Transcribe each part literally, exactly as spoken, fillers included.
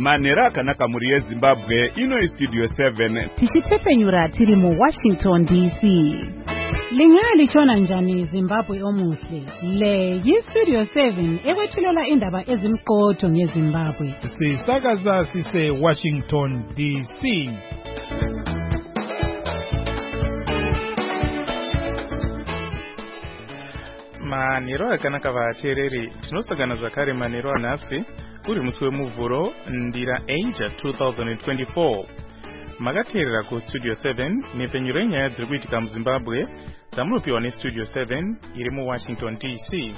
Manera akanaka muri yeZimbabwe ino Studio seven. Tichitepenyura tiri mu Washington D C. Lingali chona njani Zimbabwe omuhle. Le yi Studio seven ekwethulela indaba ezimqotho ngeZimbabwe. Sisakaza sise Washington D C. Manero akanaka vateereri tinosangana zvakare manero anhasi uri musi wemuvhuro ndira eight two thousand twenty-four. Makateerera ku Studio seven nepfenyuro yenyaya dziri kuitika muZimbabwe dzamunopiwa neStudio seven iri muWashington D C.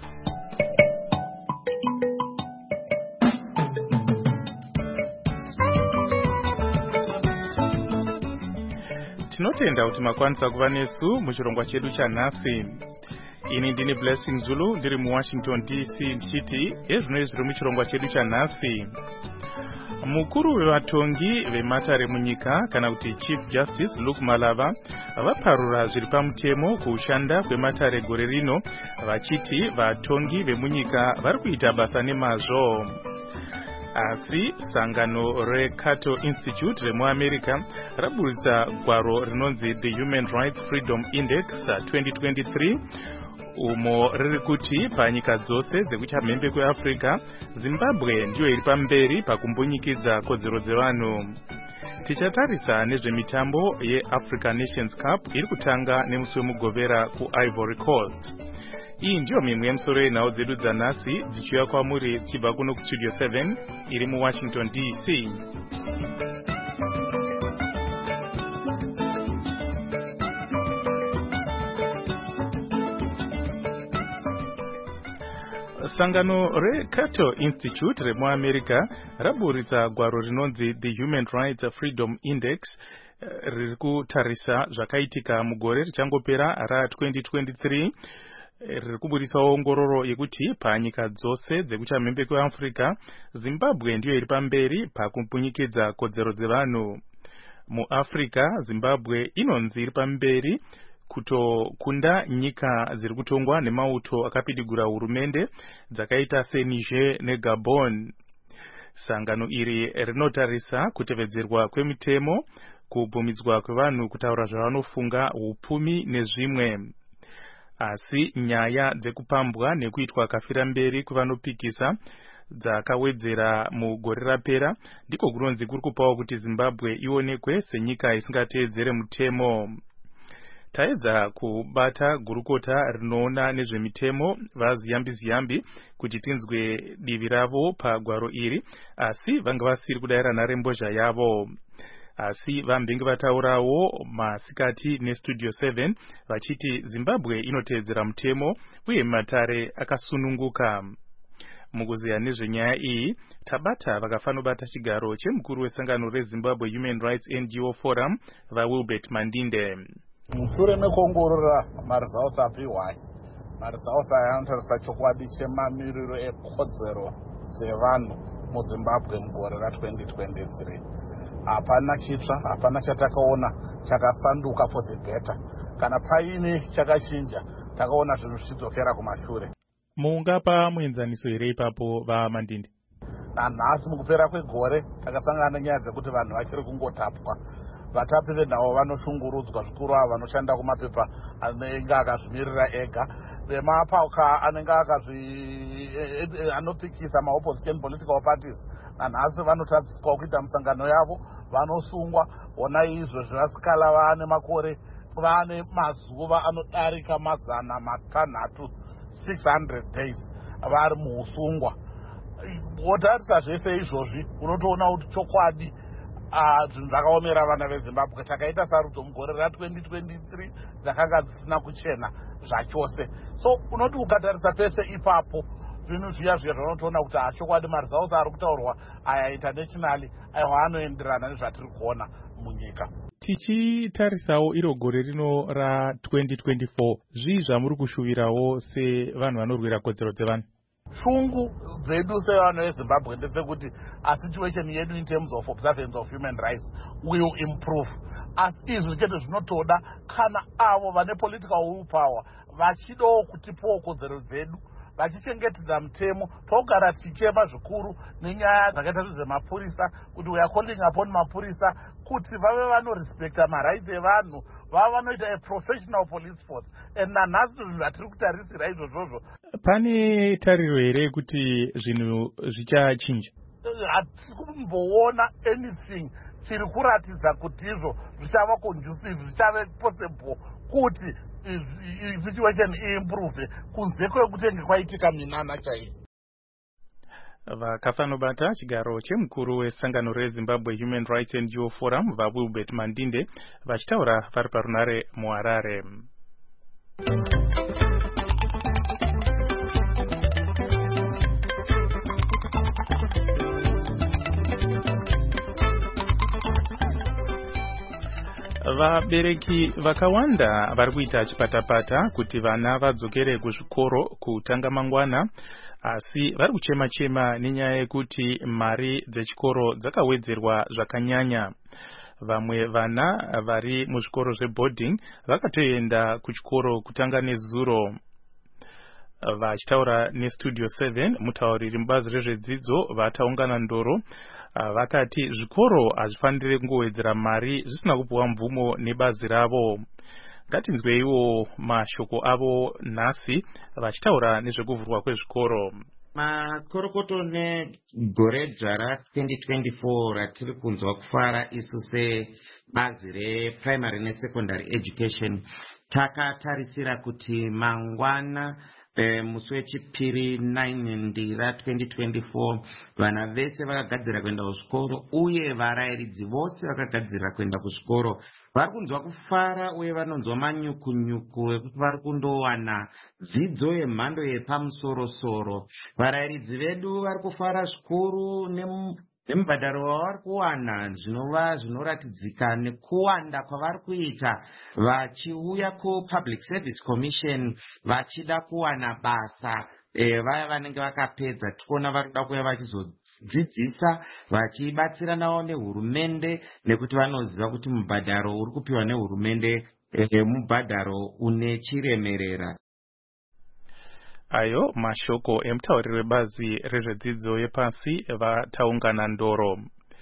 Tinotenda kuti makwanisa kuva nesu muchirongwa chedu chanhasi. Ini ndini Blessing Zulu ndiri muWashington D C ndichiti ezvino zviri muchirongwa chedu chanhasi. Mukuru wevatongi vematare munyika kana kuti Chief Justice Luke Malava vaparura zviri pamutemo kushanda kwematare gore rino vachiti vatongi vemunyika vari kuita basa nemazvo. Asi sangano reCato Institute remuAmerica raburitsa gwaro rinonzi The Human Rights Freedom Index twenty twenty-three umo riri kuti panyika dzose dzekuchamhembe kweAfrica Zimbabwe ndiyo iri pamberi pakumbunyikidza kodzero dzevanhu. Tichatarisa nezvemitambo yeAfrican Nations Cup iri kutanga nemusi wemugovera kuIvory Coast. Iyi ndiyo mimwe yemusoro yenhau dzedu dzanhasi dzichiuya kwamuri tichibva kuno kuStudio seven iri muWashington D C. Sangano reCato Institute remuAmerica raburitsa gwaro rinonzi The Human Rights Freedom Index riri kutarisa zvakaitika mugore richangopera ra twenty twenty-three. Riri kuburitsa ongororo yekuti panyika dzose dzekuchamhembe kweAfrica Zimbabwe ndiyo iri pamberi pakumbunyikidza kodzero dzevanhu. MuAfrica Zimbabwe inonzi iri pamberi kutokunda nyika dziri kutongwa nemauto akapidigura hurumende dzakaita seNiger neGabon. Sangano iri rinotarisa kutevedzerwa kwemitemo, kubvumidzwa kwevanhu kutaura zvavanofunga, upfumi nezvimwe. Asi nyaya dzekupambwa nekuitwa kafira mberi kwevanopikisa dzakawedzera mugore rapera ndiko kunonzi kuri kupawo kuti Zimbabwe ionekwe senyika isingateedzere mutemo. Taedza kubata gurukota rinoona nezvemitemo vaZiyambi Ziyambi kuti tinzwe divi ravo pagwaro iri, asi vanga vasiri kudaira nharembozha yavo. Asi vambenge vataurawo masikati neStudio seven vachiti Zimbabwe inoteedzera mutemo uye matare akasununguka. Mukuziya nezvenyaya iyi tabata vakafanobata chigaro chemukuru wesangano reZimbabwe Human Rights N G O Forum vaWilbert Mandinde. Mushure mekuongorora maresults apiwa maresults aya anotarisa chokwadi chemamiriro ekodzero dzevanhu muZimbabwe mugore ra twenty twenty-three. Hapana chitsva, hapana chatakaona chakasanduka for the better. Kana paine chakachinja takaona zvinhu zvichidzokera kumashure. Mungapa muenzaniso here ipapo vaMandinde? Nanhasi mukupera kwegore takasangana nenyaya dzekuti vanhu vachiri kungotapwa. Vatapi venhau vanoshungurudzwa zvikuru ava vanoshanda kumapepa anenge akazvimirira ega. Vemapauka anenge anopikisa maopposition political parties nanhasi vanotadziswa kuita musangano yavo, vanosungwa. Ona izvo zvasikala vane makore, vane mazuva anodarika mazana matanhatu six hundred days vari muusungwa. Wotarisa zvese izvozvi unotoona kuti chokwadi zvinhu zvakaomera vana veZimbabwe. Takaita sarudzo mugore ra twenty twenty-three dzakanga dzisina kuchena zvachose. So unoti ukatarisa pese ipapo zvinhu zviya zviya zvanotoona kuti chokwadi maresults ari kutaurwa aya internationally aiwa anoenderana nezvatiri kuona munyika. Tichitarisawo iro gore rino ra twenty twenty-four, zvii zvamuri kushuvirawo sevanhu vanorwira kodzero dzevanhu? Shungu dzedu sevanhu veZimbabwe ndedzekuti a situation yedu in terms of observance of human rights will improve. Asi izvi chete zvinotoda kana avo vane political will power vachidawo kutipawo kodzero dzedu vachichengetedza mutemo, togara tichema zvikuru nenyaya dzakaita zvezvemapurisa, kuti we are calling upon mapurisa kuti vave vanorespekta marights evanhu, vava vanoita a professional police force. And nanhasi zvinhu zvatiri kutarisira izvozvozvo. Pane tariro here kuti zvinhu zvichachinja? Hatisi kumboona anything chiri kuratidza kuti izvo zvichava conducive, zvichave possible kuti situation iimprove kunze kwekutenge kwaitika minana chaiyo. Vakafanobata chigaro chemukuru wesangano reZimbabwe Human Rights N G O Forum vaWilbert Mandinde vachitaura vari parunare muHarare. Vabereki vakawanda vari kuita chipatapata kuti vana vadzokere kuzvikoro kutanga mangwana, asi vari kuchema chema nenyaya yekuti mari dzechikoro dzakawedzerwa zvakanyanya. Vamwe vana vari muzvikoro zveboarding vakatoenda kuchikoro kutanga nezuro. Vachitaura neStudio seven, mutauriri mubazi rezvedzidzo vataungana ndoro, vakati zvikoro hazvifanire kungowedzera mari zvisina kupiwa mvumo nebazi ravo. Ngatinzweiwo mashoko avo nhasi vachitaura nezvekuvhurwa kwezvikoro. Makorokoto negore dzvara twenty twenty-four ratiri kunzwa kufara isu sebazi reprimary nesecondary education, takatarisira kuti mangwana E, musi wechipiri nine ndira twenty twenty-four vana vese vakagadzira kuenda kuzvikoro uye varairidzi vose vakagadzira kuenda kuzvikoro. Vari kunzwa kufara uye vanonzwa manyukunyuku ekuti vari kundowana dzidzo yemhando yepamusoro-soro. Varairidzi vedu vari kufara zvikuru nemubhadharo wavari kuwana zvinova zvinoratidzika nekuwanda kwavari kuita vachiuya kuPublic Service Commission vachida kuwana basa. E, vaya vanenge vakapedza tikuona vari kuda kuya vachizodzidzisa vachibatsiranawo nehurumende nekuti vanoziva kuti mubhadharo uri kupiwa nehurumende e, mubhadharo une chiremerera. Ayo mashoko emutauriri webazi rezvedzidzo yepasi vataungana ndoro.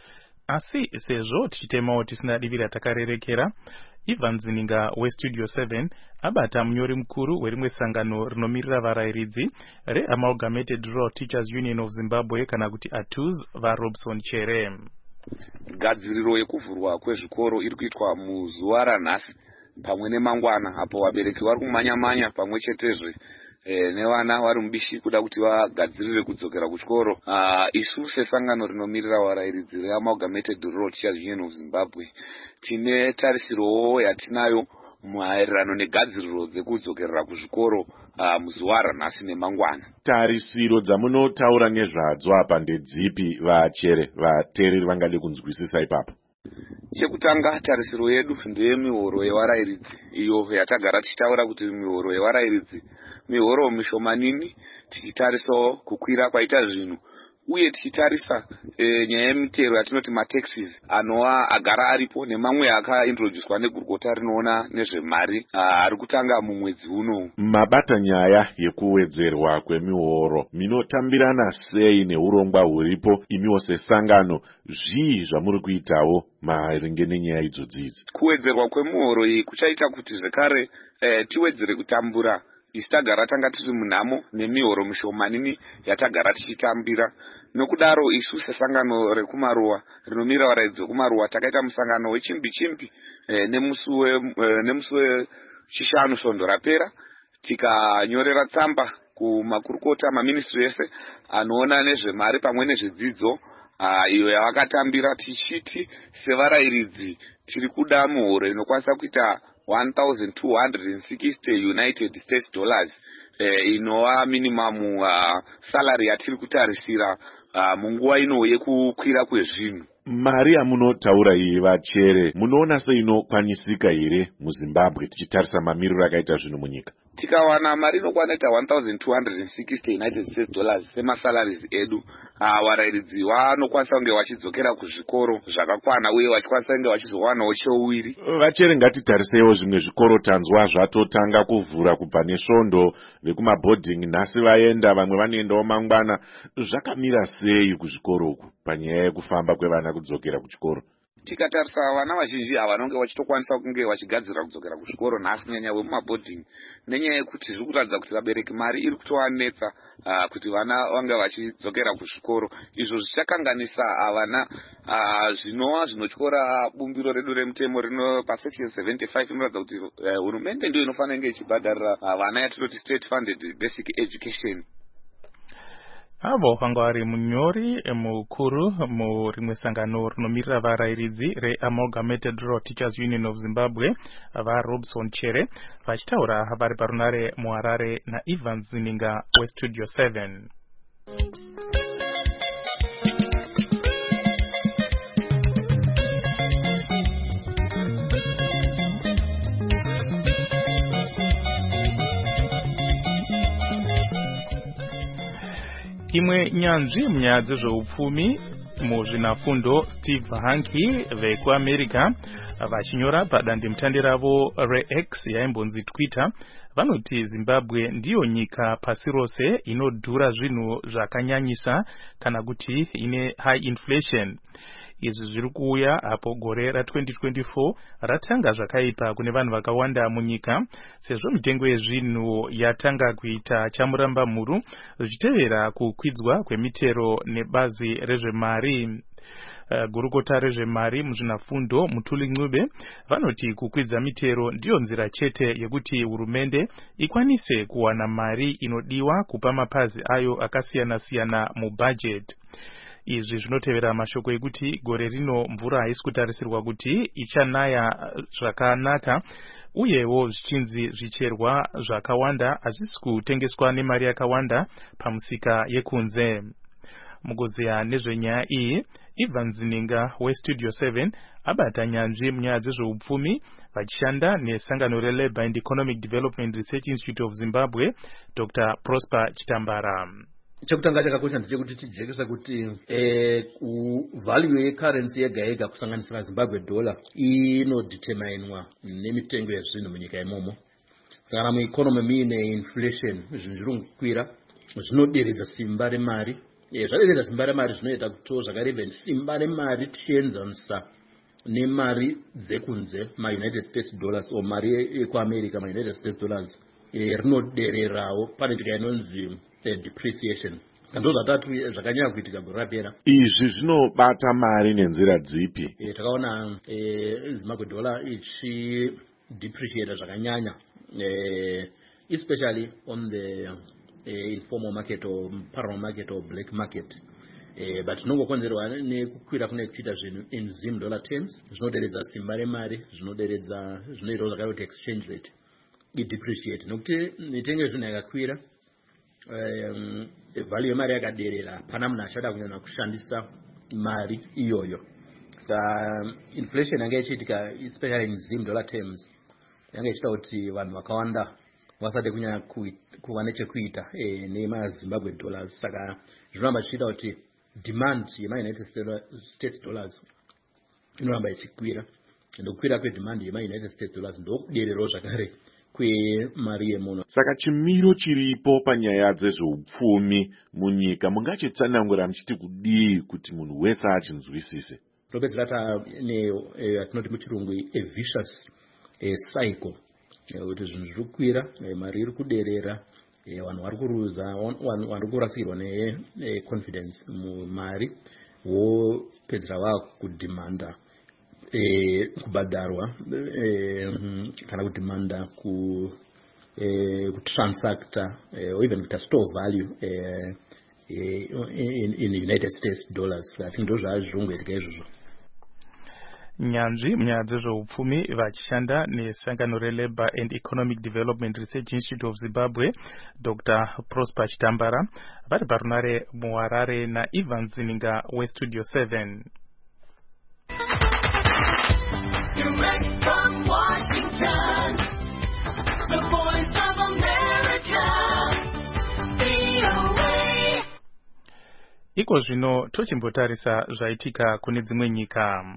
Asi sezvo tichitemawo tisina divi ratakarerekera, Ivan Zininga weStudio seven abata munyori mukuru werimwe sangano rinomirira varairidzi reAmalgamated Rural Teachers Union of Zimbabwe kana kuti A T U Z vaRobson Chere. Gadziriro yekuvhurwa kwezvikoro iri kuitwa muzuva ranhasi pamwe nemangwana, apo vabereki vari kumanya-manya pamwe chetezve E, nevana vari mubishi kuda kuti vagadzirire kudzokera kuchikoro. Uh, isu sesangano rinomirira varairidzi reAmalgamated Rural Teachers Union of Zimbabwe tine tarisirowo yatinayo maererano negadziriro dzekudzokerera kuzvikoro uh, muzuva ranhasi nemangwana. Tarisiro dzamunotaura nezvadzo apa ndedzipi vachere vateereri vangade kunzwisisa ipapo? Chekutanga, tarisiro yedu ndeyemihoro yevarairidzi, iyo yatagara tichitaura kuti mihoro yevarairidzi mihoro mishomanini, tichitarisawo kukwira kwaita zvinhu uye tichitarisa e, nyaya yemitero yatinoti mataxes anova agara aripo nemamwe akaintroducedwa negurukota rinoona nezvemari ari kutanga mumwedzi uno. Mabata nyaya yekuwedzerwa kwemihoro, minotambirana sei neurongwa huripo imiwo sesangano? Zvii zvamuri kuitawo maringe nenyaya idzodzi? Kuwedzerwa kwemihoro iyi kuchaita kuti zvekare e, tiwedzere kutambura. Isi tagara tanga tiri munhamo nemihoro mishomanini yatagara tichitambira. Nokudaro isu sesangano rekumaruwa rinomira varairidzi vekumaruwa takaita musangano wechimbi chimbi e, nemusi wechishanu svondo rapera, tikanyorera tsamba kumakurukota maministry ese anoona nezvemari pamwe nezvedzidzo iyo yavakatambira tichiti sevarairidzi tiri kuda muhoro inokwanisa kuita one thousand two hundred sixty United States dollars eh, inova minimum uh, salary yatiri kutarisira uh, munguva ino yekukwira kwezvinhu. Mari yamunotaura iyi vachere, munoona seinokwanisika here muZimbabwe tichitarisa mamiriro akaita zvinhu munyika? Tikawana mari inokwana ita one thousand two hundred sixty United States dollars semasalaries edu, uh, varairidzi vanokwanisa kunge vachidzokera kuzvikoro zvakakwana uye vachikwanisa kunge vachizowanawo cheuviri. Vachere ngatitariseiwo zvimwe zvikoro tanzwa zvatotanga kuvhura kubva nesvondo, vekumabhodhingi nhasi vaenda, vamwe vanoendawo mangwana. Zvakamira sei kuzvikoro uku panyaya yekufamba kwevana kudzokera kuchikoro? Tikatarisa vana vazhinji ava vanenge vachitokwanisa kunge vachigadzira kudzokera kuzvikoro nhasi, nyanya vemumabhodhingi, nenyaya yekuti zviri kuratidza kuti vabereki mari iri kutovanetsa uh, kuti vana vange vachidzokera kuzvikoro. Izvo zvichakanganisa uh, vana uh, zvinova zvinotyora bumbiro redu remutemo rino pasection seventy-five inoratidza kuti uh, hurumende ndiyo inofanira kunge ichibhadharira uh, vana yatinoti state funded basic education. Avo vanga vari munyori mukuru murimwe sangano rinomirira varairidzi reAmalgamated Rural Teachers Union of Zimbabwe vaRobson Chere vachitaura vari parunare muHarare naIvan Zininga weStudio seven. Imwe nyanzvi munyaya dzezveupfumi muzvinafundo Steve Hanke vekuAmerica vachinyora padandemutande ravo reX yaimbonzi Twitter vanoti Zimbabwe ndiyo nyika pasi rose inodhura zvinhu zvakanyanyisa kana kuti ine high inflation. Izvi zviri kuuya apo gore ra twenty twenty-four ratanga zvakaipa kune vanhu vakawanda munyika sezvo mitengo yezvinhu yatanga kuita chamuramba mhuru zvichitevera kukwidzwa kwemitero nebazi rezvemari. Uh, gurukota rezvemari muzvinafundo Mutuli Ncube vanoti kukwidza mitero ndiyo nzira chete yekuti hurumende ikwanise kuwana mari inodiwa kupa mapazi ayo akasiyana siyana mubudget. Izvi zvinotevera mashoko ekuti gore rino mvura haisi kutarisirwa kuti ichanaya zvakanaka uyewo zvichinzi zvicherwa zvakawanda hazvisi kutengeswa nemari yakawanda pamusika yekunze. Mukuzeya nezvenyaya iyi Ivan Zininga weStudio seven abata nyanzvi munyaya dzezveupfumi vachishanda nesangano reLabour and Economic Development Research Institute of Zimbabwe Doctor Prosper Chitambara. Chekutanga chakakosha ndechekuti tijekesa kuti eh value yecurrency yega yega kusanganisira Zimbabwe dollar inodeterminwa nemitengo yezvinhu munyika imomo. Kana mu economy mine inflation zvinhu zviri kukwira zvinoderedza simba remari. Eh zvaderedza simba remari zvinoita kuti zvakareva simba remari tichienzanisa nemari dzekunze ma United States dollars o mari ekuAmerica ma United States dollars eh rinodererawo pane tikainonzi depreciation. Ndo zvatatu zvakanyanya kuitika gore rapera. Izvi zvinobata mari nenzira dzipi? Eh takaona eh Zimbabwe dollar ichi depreciate zvakanyanya eh especially on the uh, informal market or parallel market or black market. Eh but nongokonzerwa nekukwira kune kuita zvinhu in Zim dollar terms zvinoderedza simba remari, zvinoderedza zvinoita zvakaita exchange rate i depreciate nokuti mitengo yezvinhu yakakwira. Um, value yemari yakaderera pana munhu achada kunyanya kushandisa mari iyoyo. Sa inflation yanga ichiitika especially in Zim dollar terms yanga ichita kuti vanhu vakawanda vasade kunyanya kuva nechekuita eh, nema Zimbabwe dollars. Saka zvinoramba chichita kuti demand yema United States dollars inoramba ichikwira. Ndokukwira kwedemand yema United States dollars ndokudererawo zvakare kwemari yemunhu. Saka chimiro chiripo panyaya dzezveupfumi munyika mungachitsanangura muchiti kudii kuti munhu wese achinzwisise? Topedzera ta ne atinoti muchirungu a vicious a cycle kuti zvinhu zviri kukwira mari iri kuderera vanhu vari kuruza vanhu vari kurasirwa ne confidence mumari vopedzera vakudhimanda eh kubhadharwa eh kana kudhimanda ku eh kutransacta or even kuta store value eh in, in the United States dollars. I think ndo zvazvongwereka izvozvo. Nyanzvi munyaya dzezveupfumi vachishanda nesangano reLabour and Economic Development Research Institute of Zimbabwe Doctor Prosper Chitambara vari parunare muHarare naIvan Zininga weStudio seven. Direct from Washington, the voice of America, V O A. iko zvino tochimbotarisa zvaitika kune dzimwe nyika.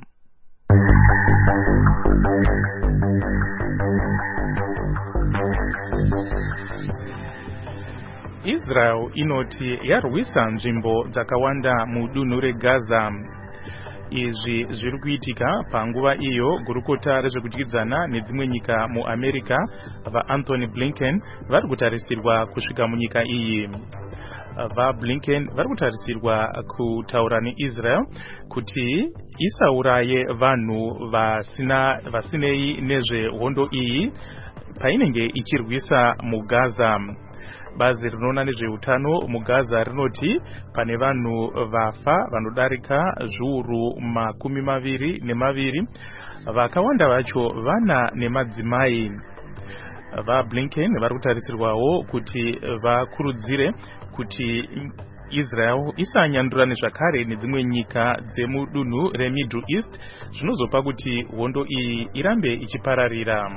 Israel inoti yarwisa nzvimbo dzakawanda mudunhu reGaza. Izvi zviri kuitika panguva iyo gurukota rezvekudyidzana nedzimwe nyika muAmerica vaAnthony Blinken vari kutarisirwa kusvika munyika iyi. VaBlinken vari kutarisirwa kutaura neIsrael kuti isauraye vanhu vasina vasinei nezvehondo iyi painenge ichirwisa muGaza. Bazi rinoona nezveutano muGaza rinoti pane vanhu vafa vanodarika zviuru makumi maviri nemaviri, vakawanda vacho vana nemadzimai. VaBlinken vari kutarisirwawo kuti vakurudzire kuti Israel isanyandurane zvakare nedzimwe nyika dzemudunhu reMiddle East zvinozopa kuti hondo iyi irambe ichipararira.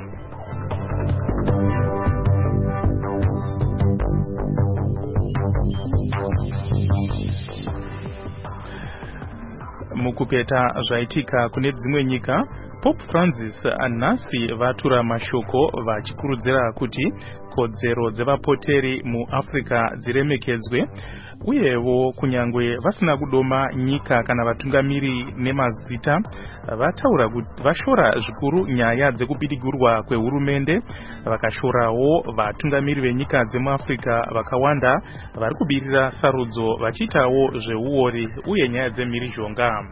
Mukupeta zvaitika kune dzimwe nyika, Pope Francis anhasi vatura mashoko vachikurudzira kuti kodzero dzevapoteri muAfrica dziremekedzwe, uyewo kunyangwe vasina kudoma nyika kana vatungamiri nemazita, vataura kuti vashora zvikuru nyaya dzekupidigurwa kwehurumende, vakashorawo vatungamiri venyika dzemuAfrica vakawanda vari kubirira sarudzo vachiitawo zveuori uye nyaya dzemhirizhonga.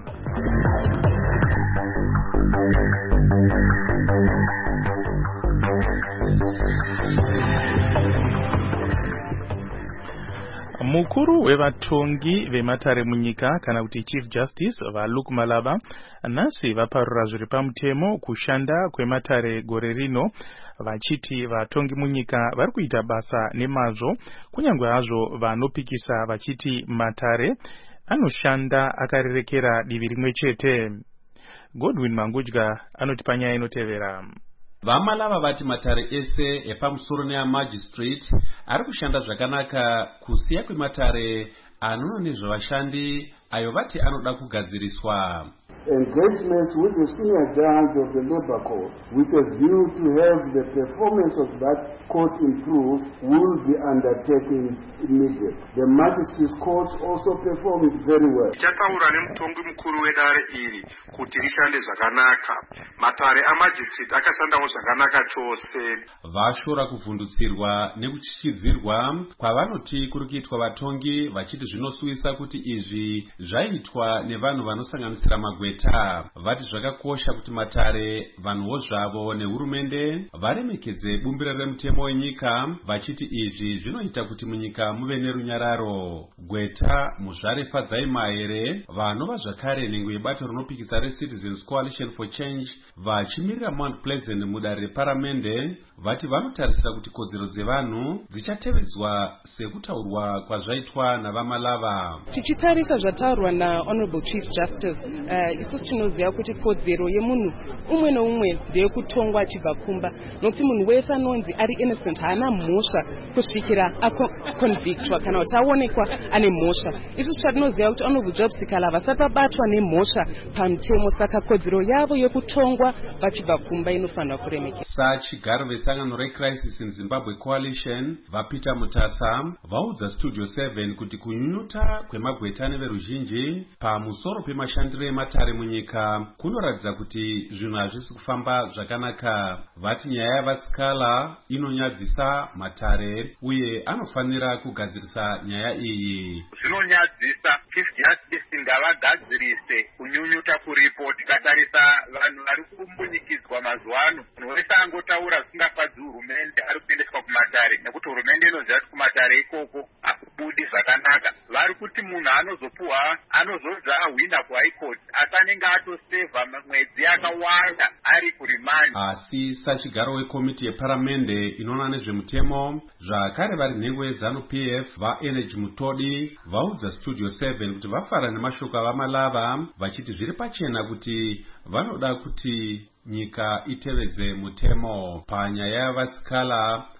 Mukuru wevatongi vematare munyika kana kuti Chief Justice vaLuke Malaba nhasi vaparura zviri pamutemo kushanda kwematare gore rino, vachiti vatongi munyika vari kuita basa nemazvo, kunyangwe hazvo vanopikisa vachiti matare anoshanda akarerekera divi rimwe chete. Godwin Mangudya anoti panyaya inotevera. Vamalava vati matare ese epamusoro neamagistrate ari kushanda zvakanaka kusiya kwematare anoona nezvevashandi ayo vati anoda kugadziriswa. Engagement with the senior judge of the labor court with a view to have the performance of that court improved will be undertaken immediately. The magistrates court also performed very well. Chataura nemutongi mukuru wedare iri kuti rishande zvakanaka. Matare amagistrate akashandawo zvakanaka chose. Vashora kuvhundutsirwa nekuchichidzirwa kwavanoti kuri kuitwa vatongi vachiti zvinosuwisa kuti izvi zvaitwa nevanhu vanosanganisira magweta. Vati zvakakosha kuti matare, vanhuwo zvavo nehurumende varemekedze bumbiro remutemo wenyika, vachiti izvi zvinoita kuti munyika muve nerunyararo. Gweta muzvare Fadzai Mahere vanova zvakare nhengo yebato rinopikisa reCitizens Coalition for Change vachimirira Mount Pleasant mudare reparamende vati vanotarisira kuti kodzero dzevanhu dzichatevedzwa sekutaurwa kwazvaitwa navamalava. Tichitarisa zvataurwa naHonorable Chief Justice, uh, isusu tinoziva kuti kodzero yemunhu umwe neumwe ndeyekutongwa achibva kumba, nokuti munhu wese anonzi ari innocent haana mhosva kusvikira akonvictwa kana kuti aonekwa ane mhosva. Isusu tatinoziva kuti Honorable Job Sikala vasati vabatwa nemhosva pamutemo, saka kodzero yavo yekutongwa vachibva kumba inofanira kuremekedzwa. Sachigaro vesangano reCrisis in Zimbabwe Coalition vaPeter Mutasa vaudza Studio seven kuti kunyunyuta kwemagweta neveruzhinji pamusoro pemashandiro ematare munyika kunoratidza kuti zvinhu hazvisi kufamba zvakanaka. Vati nyaya yavasikala inonyadzisa matare uye anofanira kugadzirisa nyaya iyi. Zvinonyadzisa Chief Justice ngavagadzirise kunyunyuta kuripo. Tikatarisa vanhu vari kumbunyikidzwa mazuva ano, munhu wese angotaura zvisingafadzi hurumende ari kuendeswa kumatare, nekuti hurumende inoziva kuti kumatare ikoko hakubudi zvakanaka. Vari kuti munhu anozopuhwa anozodza ahwina kuhigh court asi anenge atosevha mwedzi yakawanda ari kurimandi. Asi sachigaro wekomiti yeparamende inoona nezvemutemo zvakare vari nhengo yeZANU-P F vaEnergy Mutodi vaudza Studio seven kuti vafara nemashoko avamalava vachiti zviri pachena kuti vanoda kuti nyika itevedze mutemo. Panyaya yavasikala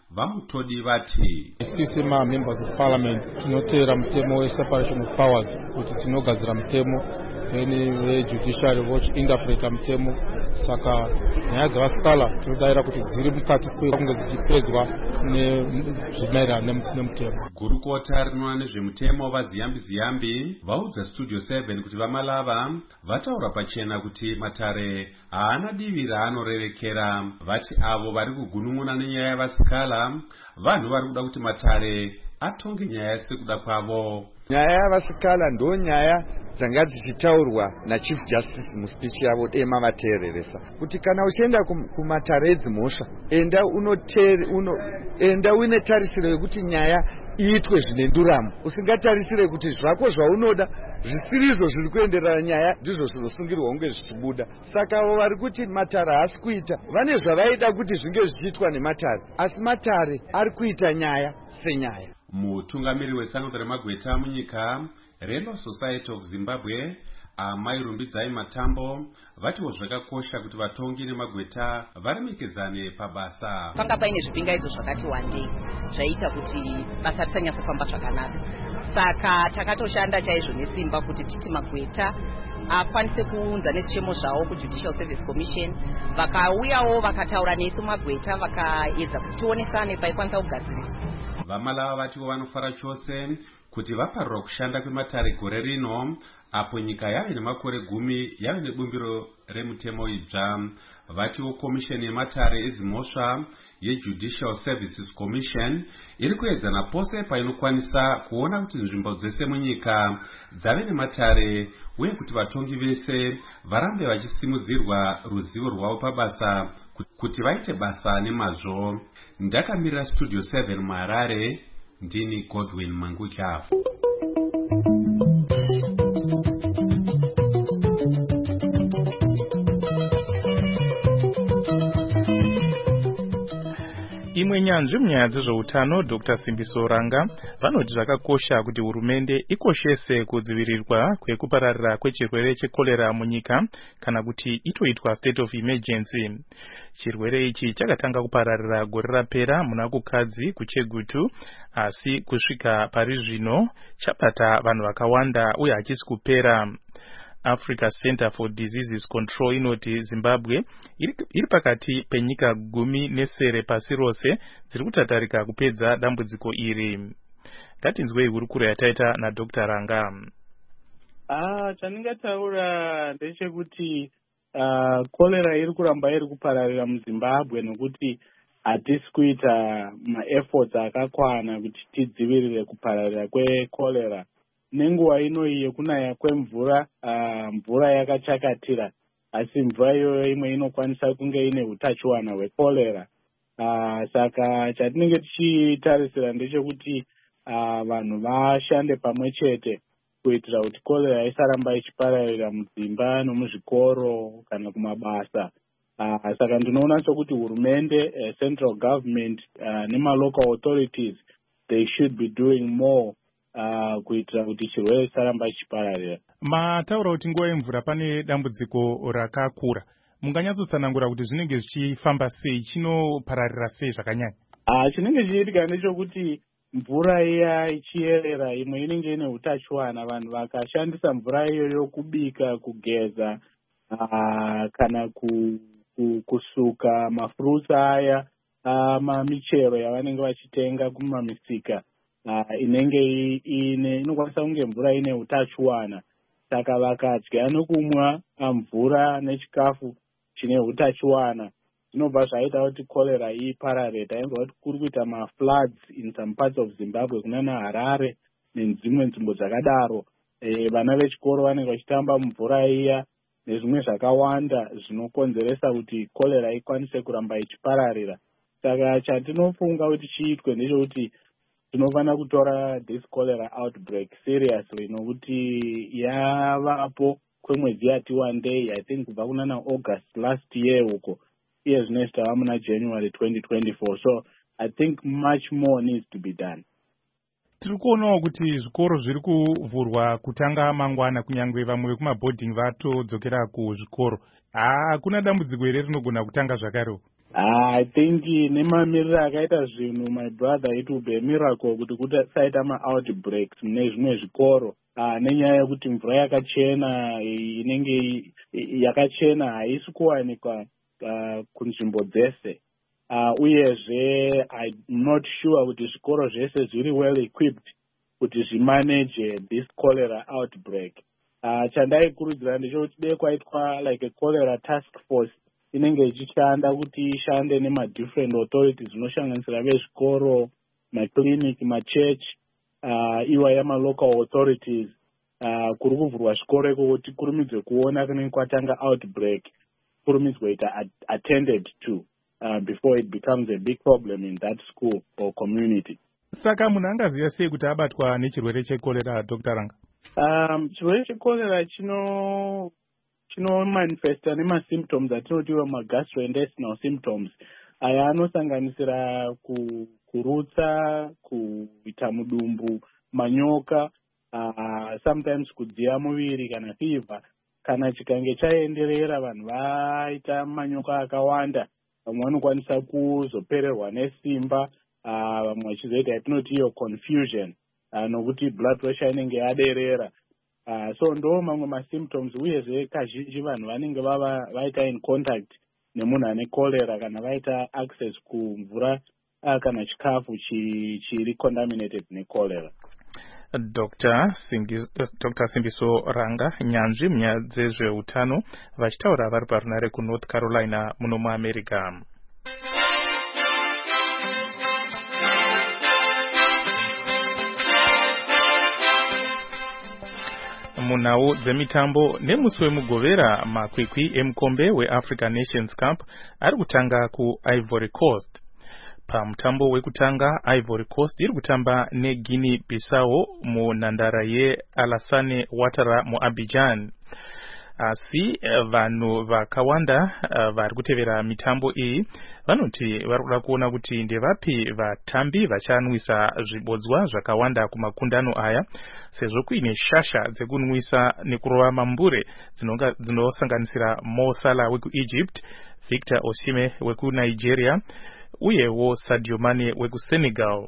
vamutodi vati isi sema members of parliament tinotera mutemo weseparation of powers kuti tinogadzira mutemo then vejudiciary vochiinterpreta mutemo. Saka nyaya dzavasikala tinodavira kuti dziri mukati kunge dzichipedzwa nezvimairana nemutemo. Gurukota rinoona nezvemutemo vaziyambi ziyambi vaudza studio seven kuti vamalava vataura pachena kuti matare haana divi raanorerekera. Vati avo vari kugunun'una nenyaya yavasikala vanhu vari kuda kuti matare atonge nyaya sekuda kwavo. Nyaya yavasikala ndo nyaya dzanga dzichitaurwa nachief justice muspeech yavo dema vateereresa kuti kana uchienda kumatare edzimhosva enda unotere uno enda uine tarisiro yekuti nyaya iitwe zvine nduramo, usingatarisire kuti zvako zvaunoda zvisirizvo zviri kuenderera nyaya ndizvo zvinosungirwa kunge zvichibuda. Saka avo vari kuti matare haasi kuita vane zvavaida kuti zvinge zvichiitwa nematare, asi matare ari kuita nyaya senyaya. Mutungamiri wesango remagweta munyika Reno Society of Zimbabwe Amai Rumbidzai Matambo vatiwo zvakakosha kuti vatongi nemagweta varemekedzane pabasa. Panga paine zvipingaidzo zvakati wandei zvaita kuti basa risanyasa kufamba zvakanaka. Saka takatoshanda chaizvo nesimba kuti titi magweta akwanise kuunza nezvichemo zvavo kuJudicial Service Commission, vakauyawo vakataura nesu magweta vakaedza kuti tionesane paikwanisa kugadzirisa. Vamalava vatiwo vanofara chose kuti vaparura kushanda kwematare gore rino apo nyika yave nemakore gumi yave nebumbiro remutemo idzva. Vatiwo komisheni yematare edzimhosva yeJudicial Services Commission iri kuedzana pose painokwanisa kuona kuti nzvimbo dzese munyika dzave nematare uye kuti vatongi vese varambe vachisimudzirwa ruzivo rwavo pabasa kuti vaite basa nemazvo. Ndakamirira Studio seven muHarare, ndini Godwin Mangucha. Imwe nyanzvi munyaya dzezveutano Doctor Simbiso Ranga vanoti zvakakosha kuti hurumende ikoshese kudzivirirwa kwekupararira kwechirwere chekolera munyika kana kuti itoitwa state of emergency. Chirwere ichi chakatanga kupararira gore rapera muna kukadzi kuChegutu, asi kusvika pari zvino chapata vanhu vakawanda uye hachisi kupera. Africa Center for Diseases Control inoti Zimbabwe iri pakati penyika gumi nesere pasi rose dziri kutatarika kupedza dambudziko iri. Ngatinzwei hurukuro yataita naDr Ranga. Ah, chandingataura ndechekuti uh, kolera iri kuramba iri kupararira muZimbabwe nekuti hatisi kuita maefforts akakwana kuti tidzivirire kupararira kwekolera. Nenguva ino iyo kunaya kwemvura, uh, mvura yakachakatira, asi mvura iyoyo imwe inokwanisa kunge ine utachiwana hwekolera. Uh, saka chatinenge tichitarisira ndechekuti uh, vanhu vashande pamwe chete kuitira kuti kolera isaramba ichipararira mudzimba nomuzvikoro kana kumabasa. Uh, saka ndinoona sokuti hurumende, uh, central government uh, nemalocal authorities, they should be doing more Uh, kuitira kuti chirwere chisaramba chipararira. Mataura kuti nguva yemvura pane dambudziko rakakura. Munganyatsotsanangura kuti zvinenge zvichifamba sei, chinopararira sei zvakanyanya? Ah, chinenge chiitika ndechekuti mvura iya ichiyerera imwe inenge ine utachiwana, vanhu vakashandisa mvura iyoyo kubika, kugeza, uh, kana ku, ku, kusuka mafruits aya, uh, mamichero yavanenge vachitenga kumamisika. Uh, inenge ine inokwanisa kunge mvura ine utachiwana, saka vakadya nokumwa mvura nechikafu chine utachiwana zvinobva zvaita kuti kolera iparare. Tainzwa kuti kuri kuita mafloods in some parts of Zimbabwe kunana Harare nedzimwe nzvimbo dzakadaro. E, vana vechikoro vanenge vachitamba mvura iya nezvimwe zvakawanda zvinokonzeresa kuti kolera ikwanise kuramba ichipararira. Saka chatinofunga kuti chiitwe ndechekuti tinofana kutora this cholera outbreak seriously nokuti yavapo kwemwedzi yati wandei, I think kubva kunana August last year uko, iye zvino tava muna January twenty twenty-four. So I think much more needs to be done. Tiri kuonawo kuti zvikoro zviri kuvhurwa kutanga mangwana, kunyangwe vamwe vekumaboarding vatodzokera kuzvikoro. Hakuna dambudziko here rinogona kutanga zvakarewo? I think nemamiriro akaita zvinhu my brother it will be a miracle kuti kusaita ma-outbreaks mune zvimwe zvikoro nenyaya yekuti mvura yakachena inenge yakachena haisi kuwanikwa kunzvimbo dzese. Uyezve I'm not sure kuti zvikoro zvese zviri well equipped kuti zvimanage this cholera outbreak. Chandaikurudzira ndechekuti dei kwaitwa like a cholera task force inenge ichishanda kuti ishande nema-different authorities zvinoshanganisira vezvikoro, maclinic, machurch, uh, iwa yama-local authorities. Uh, kuri kuvhurwa zvikoro iko kuti kurumidze kuona kunenge kwatanga outbreak, kurumidzwe ita attended to uh, before it becomes a big problem in that school or community. Saka munhu angaziva sei kuti abatwa nechirwere chekorera, Doctor Ranga? Um, chirwere chekorera chino chino manifesta nema-symptoms atinotiwa ma-gastrointestinal symptoms. Aya anosanganisira kurutsa, kuita mudumbu, manyoka, uh, sometimes kudziya muviri kana fever. Kana chikange chaenderera vanhu vaita manyoka akawanda, vamwe vanokwanisa kuzopererwa nesimba, uh, vamwe vachizoita yatinoti iyo confusion, uh, nokuti blood pressure inenge yaderera. Uh, so ndo mamwe ma-symptoms uyezve kazhinji vanhu vanenge vava vaita in contact nemunhu ane cholera kana vaita access kumvura uh, kana chikafu chiri contaminated necholera. Doctor Doctor Simbiso Ranga, nyanzvi munyaya dzezveutano, vachitaura vari parunare kuNorth Carolina muno muAmerica. Munhau dzemitambo, nemusi wemugovera makwikwi emukombe weAfrican Nations Cup ari kutanga kuIvory Coast. Pamutambo wekutanga, Ivory Coast iri kutamba neGuinea Bissau munhandara yeAlassane Ouattara muAbidjan. Asi vanhu vakawanda vari kutevera mitambo iyi vanoti vari kuda kuona kuti ndevapi vatambi vachanwisa zvibodzwa zvakawanda kumakundano aya, sezvo kuine shasha dzekunwisa nekurova mambure dzinosanganisira Mo Salah wekuEgypt, Victor Osimhen wekuNigeria uyewo Sadio Mane wekuSenegal.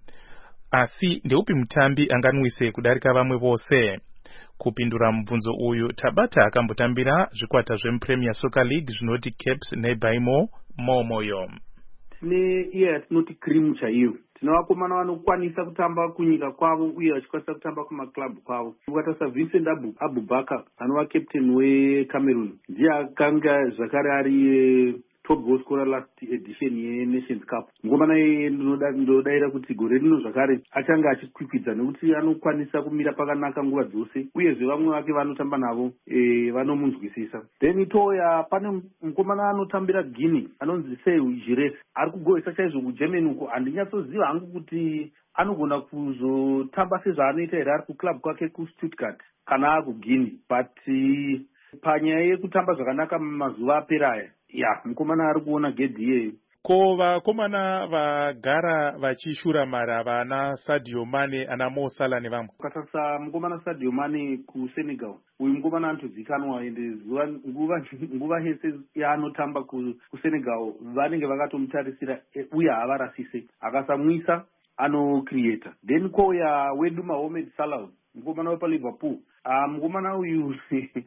Asi ndeupi mutambi anganwise kudarika vamwe vose? Kupindura mubvunzo uyu tabata akambotambira zvikwata zvemuPremier Soccer League zvinoti Caps neBaimo Momoyo. Tine iye yatinoti cream chaiyo. Tina vakomana vanokwanisa kutamba kunyika kwavo uye vachikwanisa kutamba kumaklabhu kwavo. Ukatarisa Vincent Abu Abubakar anova captain weCameroon ndiye akanga zvakare ari top goal scorer last edition yeNations Cup. Ngomana iye ndinodaira kuti gore rino zvakare achanga achikwikwidza nekuti anokwanisa kumira pakanaka nguva dzose uyezve vamwe vake vanotamba navo e, vanomunzwisisa. Then itoya pane mukomana anotambira Guinea anonzi Seyu Giresse ari kugohesa chaizvo kuGermany uko. Handinyasoziva hangu kuti anogona kuzotamba sezvaanoita here ari kuclub kwake kuStuttgart kana ari kuGuinea, but panyaya yekutamba zvakanaka mazuva apera ya mukomana ari kuona gedhi iyeyo. Ko vakomana vagara vachishura mara vana Sadio Mane, ana Mo Salah nevamwe? Ukatarisa mukomana Sadio Mane kuSenegal, uyu mukomana anotozikanwa ende nguva nguva yese yaanotamba kuSenegal vanenge vakatomutarisira uye havarasise, akasamwisa anocreata. Then koya wedu Mohamed Salah mukomana wepaLiverpool, ah mukomana uyu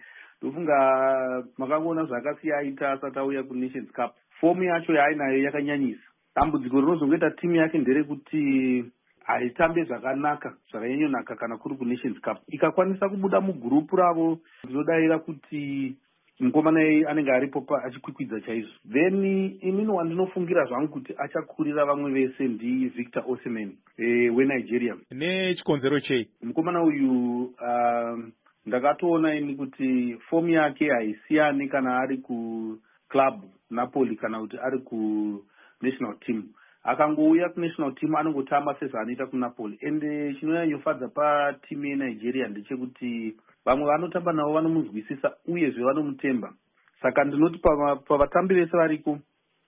ndofunga makangoona zvakasiya aita asati auya kuNations Cup. Fomu yacho yaainayo yakanyanyisa. Dambudziko rinozongoita timu yake nderekuti haitambe zvakanaka zvakanyanyonaka kana kuri kuNations Cup. Ikakwanisa kubuda mugurupu ravo ndinodaira kuti mukomana anenge aripo achikwikwidza chaizvo. Then inini wandinofungira zvangu kuti achakurira vamwe vese ndi Victor Osimhen e, weNigeria. Nechikonzero chei? Mukomana uyu uh, ndakatoona ini kuti fomu yake haisiyani kana ari kuclub Napoli kana kuti ari kunational team. Akangouya kunational team anongotamba sezvaanoita kuNapoli. Ende chinonyanyofadza patimu yeNigeria ndechekuti vamwe vanotamba navo vanomunzwisisa uyezve vanomutemba. Saka ndinoti pavatambi vese variko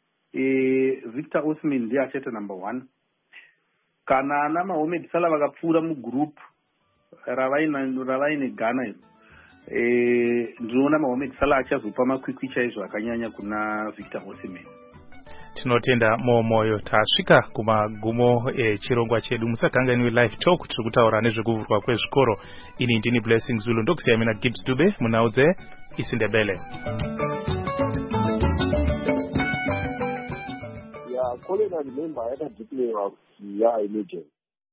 e, Victor Osimhen ndiye achaita number one. Kana ana Mohamed Salah vakapfuura mugroup ravaina ravaine Ghana iro, e, ndinoona Mohamed Salah achazopa makwikwi chaizvo akanyanya kuna Victor Osimhen. tinotenda momoyo. Tasvika kumagumo echirongwa chedu. Musakanganwe live talk, tiri kutaura nezvekuvhurwa kwezvikoro. Ini ndini Blessing Zulu, ndokusiya mina Gibbs Dube munhau dzeIsindebele. Yeah, calling a member, I had to declare, yeah, emergency.